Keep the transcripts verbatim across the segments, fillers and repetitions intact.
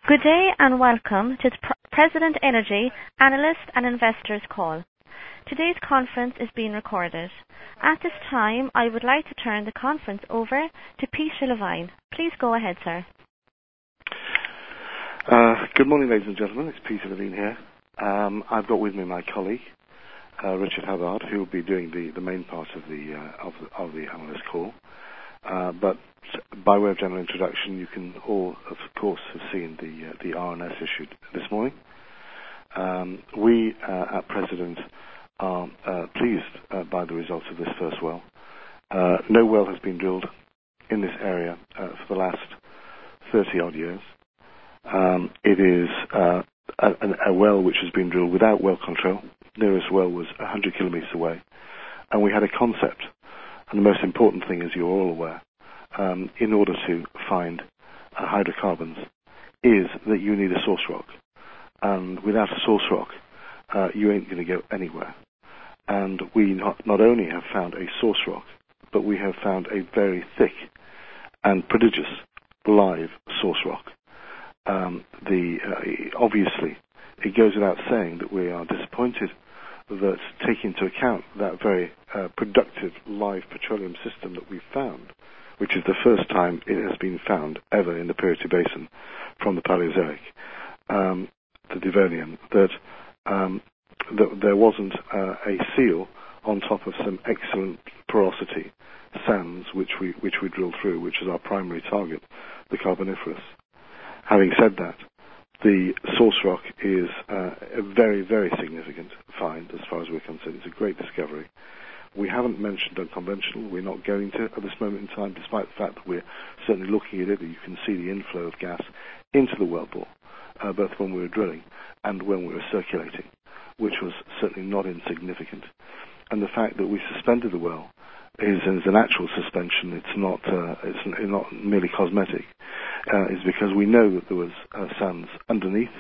Good day and welcome to the President Energy Analyst and Investors Call. Today's conference is being recorded. At this time, I would like to turn the conference over to Peter Levine. Please go ahead, sir. Uh, good morning, ladies and gentlemen. It's Peter Levine here. Um, I've got with me my colleague, uh, Richard Hubbard, who will be doing the, the main part of the, uh, of the of the analyst call. Uh, but by way of general introduction, you can all, of course, have seen the uh, the R N S issued this morning. Um, we uh, at President are uh, pleased uh, by the results of this first well. Uh, no well has been drilled in this area uh, for the last thirty odd years. Um, it is uh, a, a well which has been drilled without well control. Nearest well was one hundred kilometres away, and we had a concept. And the most important thing, as you're all aware, um, in order to find uh, hydrocarbons, is that you need a source rock. And without a source rock, uh, you ain't going to go anywhere. And we not, not only have found a source rock, but we have found a very thick and prodigious live source rock. Um, the uh, obviously, it goes without saying that we are disappointed that, taking into account that very uh, productive live petroleum system that we've found, which is the first time it has been found ever in the Purity Basin from the Paleozoic, um, the Devonian, that, um, that there wasn't uh, a seal on top of some excellent porosity sands which we which we drilled through, which is our primary target, the Carboniferous. Having said that, the source rock is uh, a very, very significant find as far as we're concerned. It's a great discovery. We haven't mentioned unconventional. We're not going to at this moment in time, despite the fact that we're certainly looking at it. You can see the inflow of gas into the wellbore, uh, both when we were drilling and when we were circulating, which was certainly not insignificant. And the fact that we suspended the well is, is an actual suspension. It's not, uh, it's not merely cosmetic. Uh, is because we know that there was uh, sands underneath,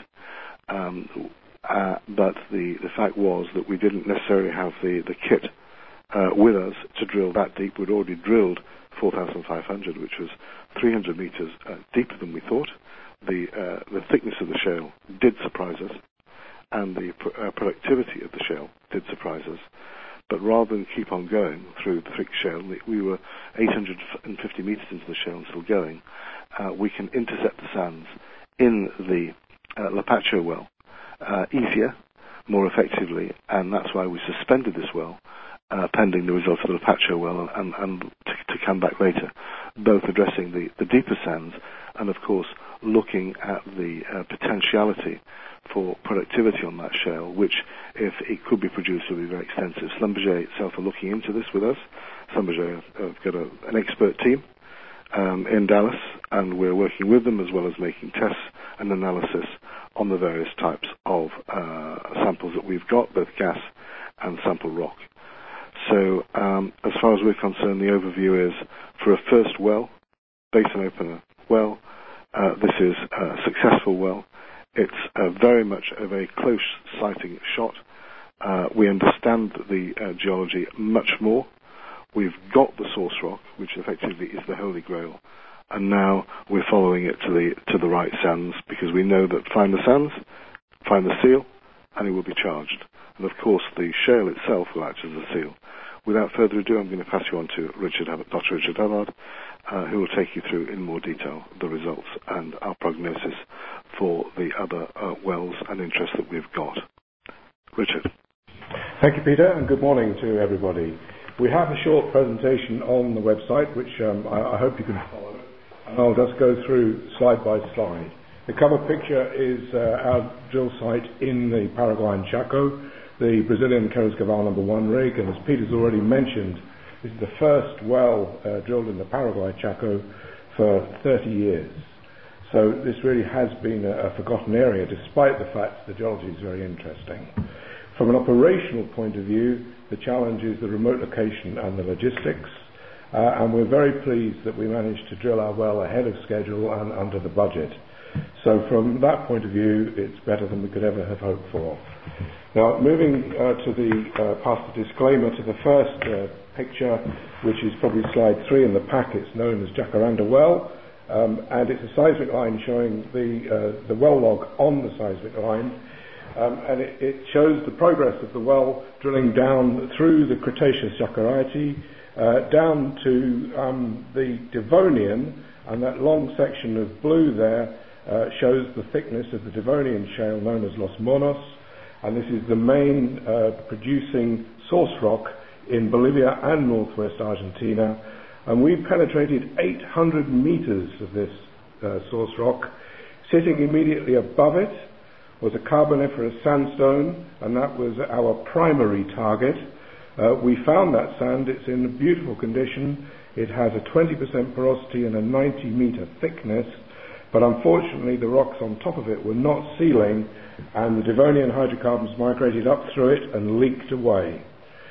um, uh, but the, the fact was that we didn't necessarily have the, the kit uh, with us to drill that deep. We'd already drilled four thousand five hundred, which was three hundred meters uh, deeper than we thought. The, uh, the thickness of the shale did surprise us, and the pr- uh, productivity of the shale did surprise us. But rather than keep on going through the thick shale, we were eight hundred fifty meters into the shale and still going. Uh, we can intercept the sands in the uh, Lapacho well uh, easier, more effectively, and that's why we suspended this well, uh, pending the results of the Lapacho well, and, and to, to come back later, both addressing the, the deeper sands and, of course, looking at the uh, potentiality for productivity on that shale, which, if it could be produced, would be very extensive. Schlumberger itself are looking into this with us. Schlumberger have got a, an expert team um, in Dallas, and we're working with them as well as making tests and analysis on the various types of uh, samples that we've got, both gas and sample rock. So, um, as far as we're concerned, the overview is, for a first well, basin opener well, uh, this is a successful well. It's uh, very much a very close sighting shot. Uh, we understand the uh, geology much more. We've got the source rock, which effectively is the Holy Grail, and now we're following it to the to the right sands, because we know that find the sands, find the seal, and it will be charged. And of course, the shale itself will act as a seal. Without further ado, I'm going to pass you on to Richard Hubbard, Doctor Richard Hubbard, uh, who will take you through in more detail the results and our prognosis for the other uh, wells and interests that we've got. Richard. Thank you, Peter, and good morning to everybody. We have a short presentation on the website, which um, I, I hope you can follow, and I'll just go through slide by slide. The cover picture is uh, our drill site in the Paraguayan Chaco, the Brazilian Queiroz-Gaval number one rig, and as Peter's already mentioned, this is the first well uh, drilled in the Paraguay Chaco for thirty years. So this really has been a, a forgotten area, despite the fact the geology is very interesting. From an operational point of view, the challenge is the remote location and the logistics, uh, and we're very pleased that we managed to drill our well ahead of schedule and under the budget. So from that point of view, it's better than we could ever have hoped for. Now, moving uh, to the uh, past the disclaimer to the first uh, picture, which is probably slide three in the pack. It's known as Jacaranda Well. Um, and it's a seismic line showing the, uh, the well log on the seismic line. Um, and it, it shows the progress of the well drilling down through the Cretaceous Jacaranda, uh, down to um, the Devonian, and that long section of blue there uh, shows the thickness of the Devonian shale known as Los Monos, and this is the main uh, producing source rock in Bolivia and northwest Argentina. And we penetrated eight hundred meters of this uh, source rock. Sitting immediately above it was a carboniferous sandstone, and that was our primary target. Uh, we found that sand. It's in beautiful condition. It has a twenty percent porosity and a ninety meter thickness, but unfortunately the rocks on top of it were not sealing, and the Devonian hydrocarbons migrated up through it and leaked away.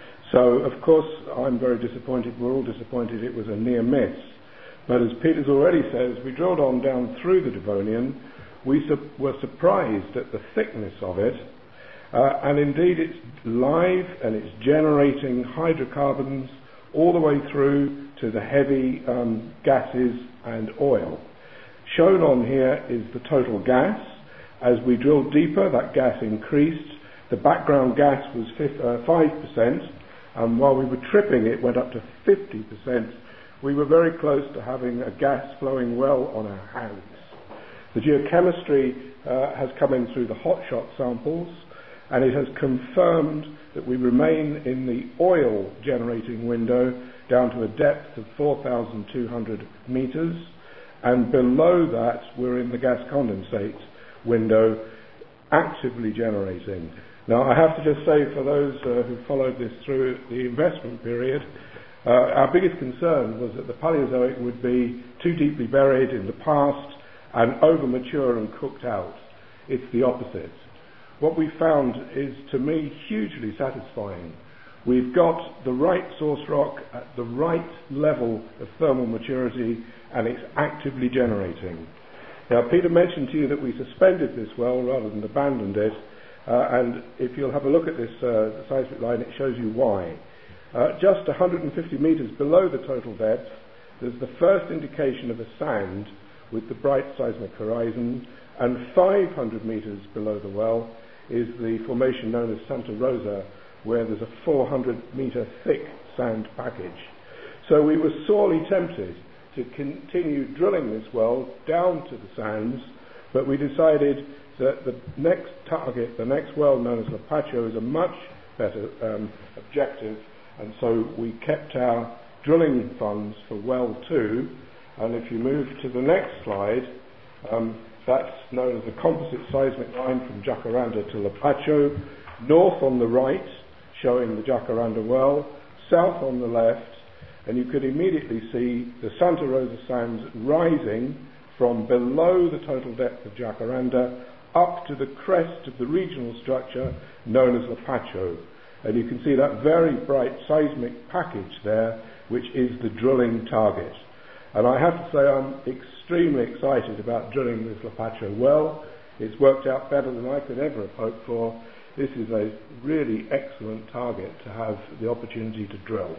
So, of course, I'm very disappointed. We're all disappointed it was a near miss. But as Peter's already says, we drilled on down through the Devonian. We su- were surprised at the thickness of it. Uh, and indeed, it's live and it's generating hydrocarbons all the way through to the heavy um, gases and oil. Shown on here is the total gas. As we drilled deeper, that gas increased. The background gas was fif- uh, five percent. And while we were tripping, it went up to fifty percent. We were very close to having a gas flowing well on our hands. The geochemistry uh, has come in through the hotshot samples, and it has confirmed that we remain in the oil generating window down to a depth of four thousand two hundred meters, and below that we're in the gas condensate window actively generating. Now, I have to just say, for those uh, who followed this through the investment period, uh, our biggest concern was that the Paleozoic would be too deeply buried in the past and over-mature and cooked out. It's the opposite. What we found is, to me, hugely satisfying. We've got the right source rock at the right level of thermal maturity, and it's actively generating. Now, Peter mentioned to you that we suspended this well rather than abandoned it. Uh, and if you'll have a look at this uh, seismic line, it shows you why. Uh, just one hundred fifty meters below the total depth, there's the first indication of a sand with the bright seismic horizon, and five hundred meters below the well is the formation known as Santa Rosa, where there's a four hundred meter thick sand package. So we were sorely tempted to continue drilling this well down to the sands, but we decided that the next target, the next well known as Lapacho, is a much better um, objective, and so we kept our drilling funds for well two. And if you move to the next slide, um, that's known as the composite seismic line from Jacaranda to Lapacho, north on the right, showing the Jacaranda well, south on the left, and you could immediately see the Santa Rosa sands rising from below the total depth of Jacaranda up to the crest of the regional structure known as Lapacho. And you can see that very bright seismic package there, which is the drilling target. And I have to say I'm extremely excited about drilling this Lapacho well. It's worked out better than I could ever have hoped for. This is a really excellent target to have the opportunity to drill.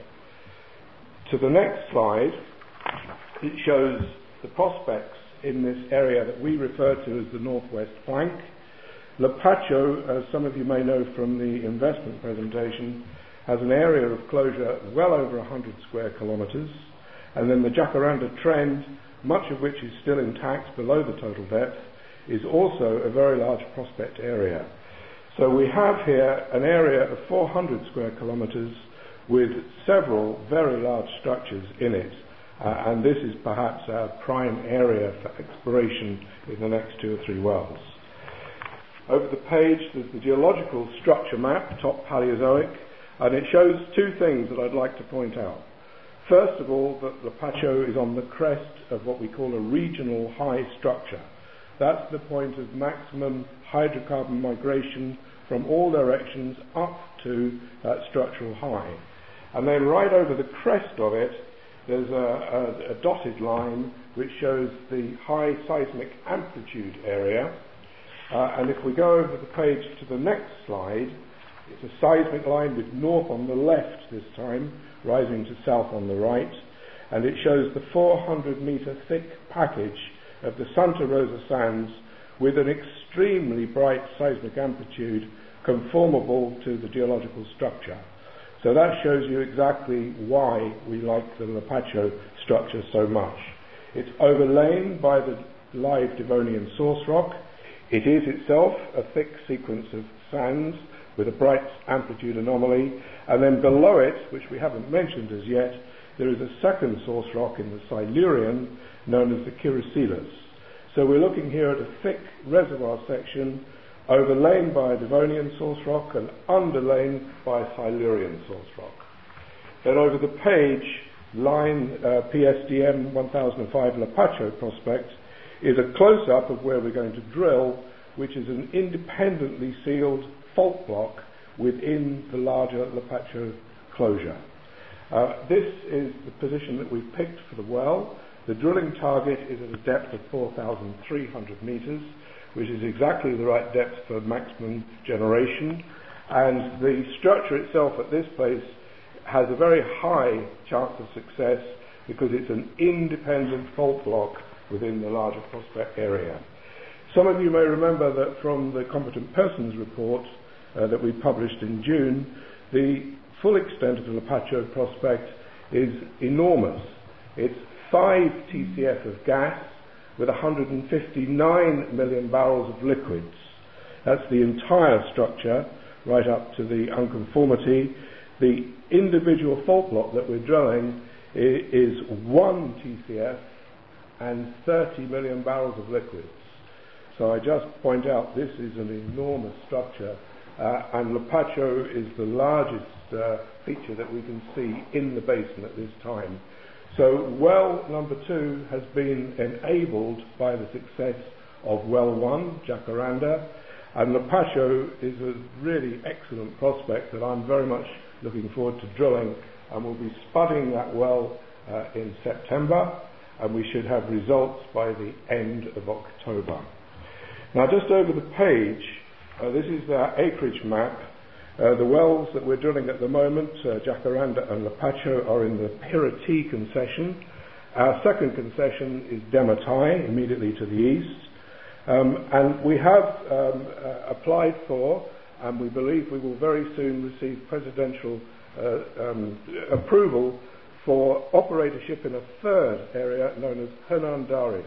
To the next slide, it shows the prospects in this area that we refer to as the northwest flank. Lapacho, as some of you may know from the investment presentation, has an area of closure well over one hundred square kilometres, and then the Jacaranda trend, much of which is still intact below the total depth, is also a very large prospect area. So we have here an area of four hundred square kilometres with several very large structures in it. Uh, and this is perhaps our prime area for exploration in the next two or three wells. Over the page, there's the geological structure map, top Paleozoic, and it shows two things that I'd like to point out. First of all, that Lapacho is on the crest of what we call a regional high structure. That's the point of maximum hydrocarbon migration from all directions up to that structural high. And then right over the crest of it, there's a, a, a dotted line which shows the high seismic amplitude area. Uh, and if we go over the page to the next slide, it's a seismic line with north on the left this time, rising to south on the right. and it shows the four hundred metre thick package of the Santa Rosa sands with an extremely bright seismic amplitude conformable to the geological structure. So that shows you exactly why we like the Lapacho structure so much. It's overlain by the live Devonian source rock. It is itself a thick sequence of sands with a bright amplitude anomaly, and then below it, which we haven't mentioned as yet, there is a second source rock in the Silurian known as the Kiriselis. So we're looking here at a thick reservoir section overlain by a Devonian source rock and underlain by a Silurian source rock. Then over the page, line uh, P S D M one thousand five Lapacho prospect is a close-up of where we're going to drill, which is an independently sealed fault block within the larger Lapacho closure. Uh, this is the position that we've picked for the well. The drilling target is at a depth of four thousand three hundred metres, which is exactly the right depth for maximum generation. And the structure itself at this place has a very high chance of success because it's an independent fault block within the larger prospect area. Some of you may remember that from the Competent Persons report uh, that we published in June, the full extent of the Lapacho prospect is enormous. It's five T C F of gas with one hundred fifty-nine million barrels of liquids. That's the entire structure, right up to the unconformity. The individual fault block that we're drilling is one T C F and thirty million barrels of liquids. So I just point out this is an enormous structure, uh, and Lapacho is the largest uh, feature that we can see in the basin at this time. So well number two has been enabled by the success of well one, Jacaranda, and Lapacho is a really excellent prospect that I'm very much looking forward to drilling, and we'll be spudding that well uh, in September, and we should have results by the end of October. Now just over the page, uh, this is our acreage map. Uh, the wells that we're drilling at the moment, uh, Jacaranda and Lapacho, are in the Piriti concession. Our second concession is Dematai, immediately to the east. Um, and we have um, uh, applied for, and we believe we will very soon receive presidential uh, um, approval for operatorship in a third area known as Hernandarias.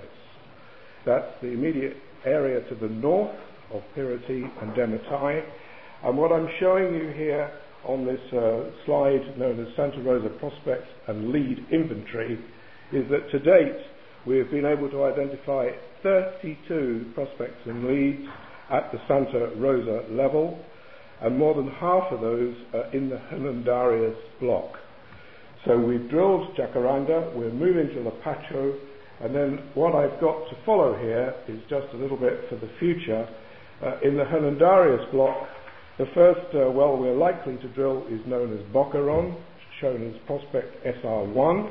That's the immediate area to the north of Piriti and Dematai. And what I'm showing you here on this uh, slide known as Santa Rosa Prospect and Lead Inventory is that to date we have been able to identify thirty-two prospects and leads at the Santa Rosa level, and more than half of those are in the Hernandarias block. So we've drilled Jacaranda, we're moving to Lapacho, and then what I've got to follow here is just a little bit for the future. Uh, in the Hernandarias block, the first uh, well we're likely to drill is known as Boqueron, shown as prospect S R one,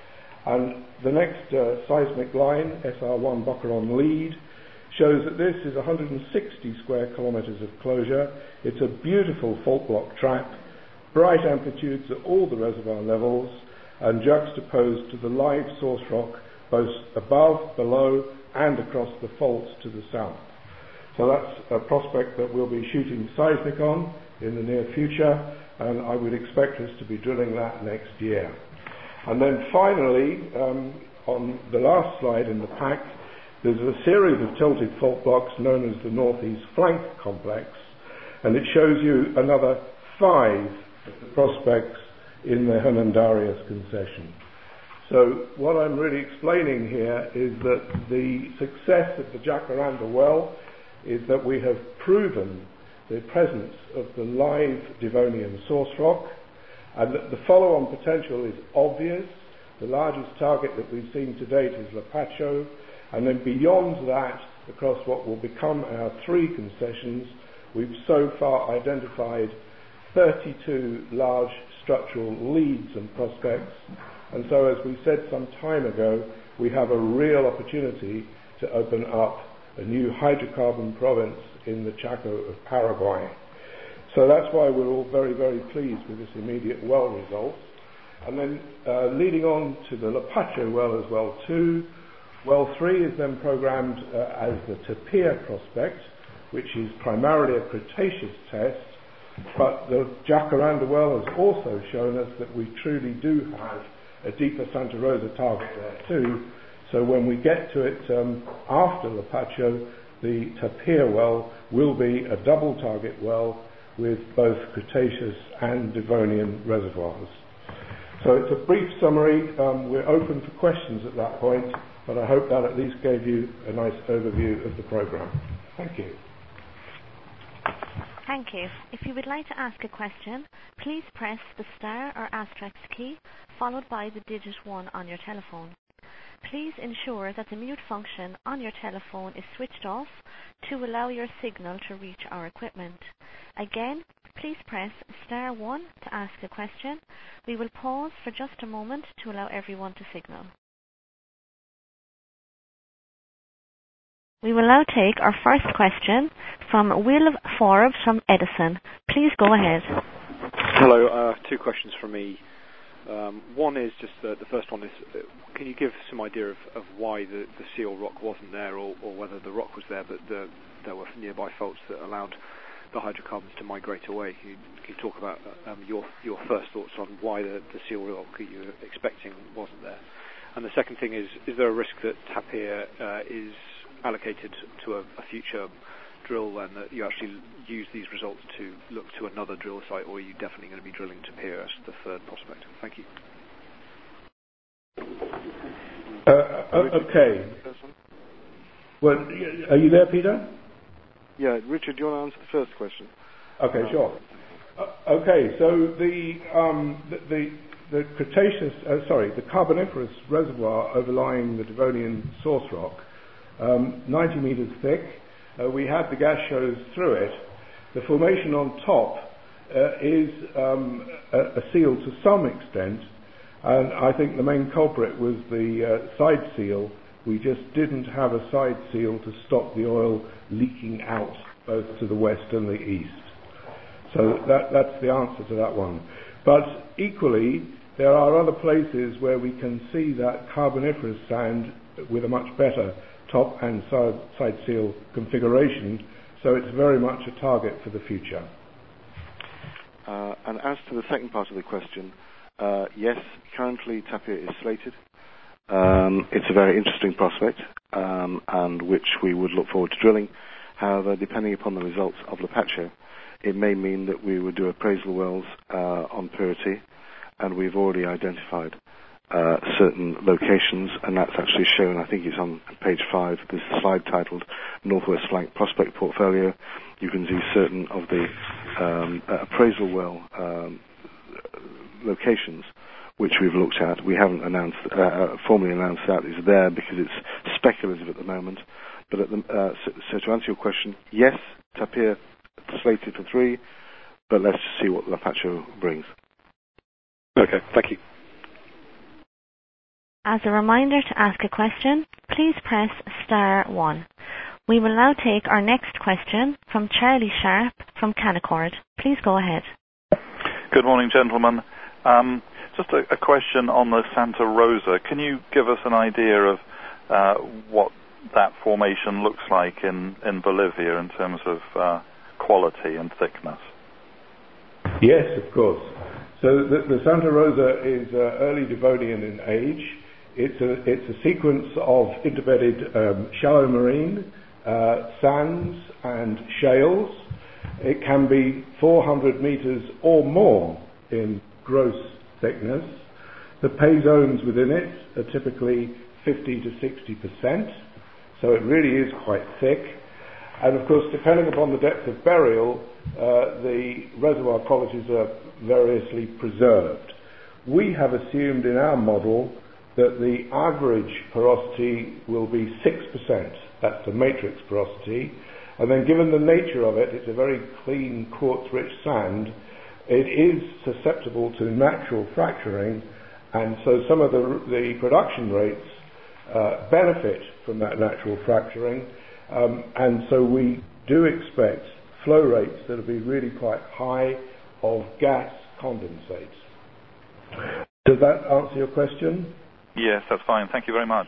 and the next uh, seismic line, S R one Boqueron Lead, shows that this is one hundred sixty square kilometres of closure. It's a beautiful fault block trap, bright amplitudes at all the reservoir levels, and juxtaposed to the live source rock both above, below, and across the faults to the south. So that's a prospect that we'll be shooting seismic on in the near future, and I would expect us to be drilling that next year. And then finally, um, on the last slide in the pack, there's a series of tilted fault blocks known as the Northeast Flank Complex, and it shows you another five of the prospects in the Hernandarias concession. So what I'm really explaining here is that the success of the Jacaranda well is that we have proven the presence of the live Devonian source rock, and that the follow-on potential is obvious. The largest target that we've seen to date is Lapacho, and then beyond that, across what will become our three concessions, we've so far identified thirty-two large structural leads and prospects. And so, as we said some time ago, we have a real opportunity to open up a new hydrocarbon province in the Chaco of Paraguay. So that's why we're all very, very pleased with this immediate well result. And then uh, leading on to the Lapacho well as well too. Well three is then programmed uh, as the Tapir prospect, which is primarily a Cretaceous test, but the Jacaranda well has also shown us that we truly do have a deeper Santa Rosa target there too. So when we get to it um, after Lapacho, the Tapir well will be a double target well with both Cretaceous and Devonian reservoirs. So it's a brief summary. Um, we're open for questions at that point, but I hope that at least gave you a nice overview of the program. Thank you. Thank you. If you would like to ask a question, please press the star or asterisk key followed by the digit one on your telephone. Please ensure that the mute function on your telephone is switched off to allow your signal to reach our equipment. Again, please press star one to ask a question. We will pause for just a moment to allow everyone to signal. We will now take our first question from Will Forbes from Edison. Please go ahead. Hello, uh, two questions from me. Um, one is just uh, the first one is, uh, can you give some idea of, of why the, the seal rock wasn't there, or, or whether the rock was there but the, there were nearby faults that allowed the hydrocarbons to migrate away? Can you, can you talk about um, your your first thoughts on why the, the seal rock that you were expecting wasn't there? And the second thing is, is there a risk that Tapir uh, is allocated to a, a future drill, and that you actually use these results to look to another drill site, or are you definitely going to be drilling Tapir as the third prospect? Thank you. Uh, okay. Well, are you there, Peter? Yeah, Richard, do you want to answer the first question? Okay, um, sure. Uh, okay, so the um, the, the the Cretaceous, uh, sorry, the Carboniferous reservoir overlying the Devonian source rock, um, ninety meters thick. Uh, we had the gas shows through it. The formation on top uh, is um, a, a seal to some extent, and I think the main culprit was the uh, side seal. We just didn't have a side seal to stop the oil leaking out both to the west and the east. So that, that's the answer to that one. But equally, there are other places where we can see that Carboniferous sand with a much better top and side, side seal configuration, so it's very much a target for the future. Uh, and as to the second part of the question, uh, yes, currently Tapir is slated. Um, it's a very interesting prospect, um, and which we would look forward to drilling. However, depending upon the results of Lapacho, it may mean that we would do appraisal wells uh, on Purity, and we've already identified Uh, certain locations, and that's actually shown, I think it's on page five, there's a slide titled Northwest Flank Prospect Portfolio. You can see certain of the um, uh, appraisal well um, locations which we've looked at. We haven't announced, uh, formally announced that it's there because it's speculative at the moment. But at the, uh, so, so to answer your question, yes, Tapir slated for three, but let's just see what Lapacho brings. Okay, thank you. As a reminder to ask a question, please press star one. We will now take our next question from Charlie Sharp from Canaccord. Please go ahead. Good morning, gentlemen. Um, just a, a question on the Santa Rosa. Can you give us an idea of uh, what that formation looks like in, in Bolivia in terms of uh, quality and thickness? Yes, of course. So the, the Santa Rosa is uh, early Devonian in age. It's a, it's a sequence of interbedded um, shallow marine, uh, sands and shales. It can be four hundred meters or more in gross thickness. The pay zones within it are typically fifty to sixty percent, so it really is quite thick. And of course, depending upon the depth of burial, uh, the reservoir qualities are variously preserved. We have assumed in our model that the average porosity will be six percent. That's the matrix porosity. And then given the nature of it, it's a very clean quartz-rich sand. It is susceptible to natural fracturing, and so some of the, the production rates uh, benefit from that natural fracturing. Um, and so we do expect flow rates that will be really quite high of gas condensate. To does that answer your question? Yes, that's fine. Thank you very much.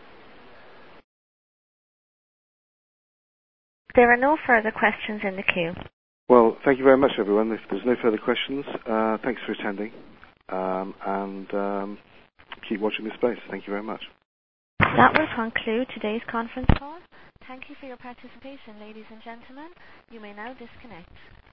There are no further questions in the queue. Well, thank you very much, everyone. If there's no further questions, uh, thanks for attending, um, and um, keep watching this space. Thank you very much. That will conclude today's conference call. Thank you for your participation, ladies and gentlemen. You may now disconnect.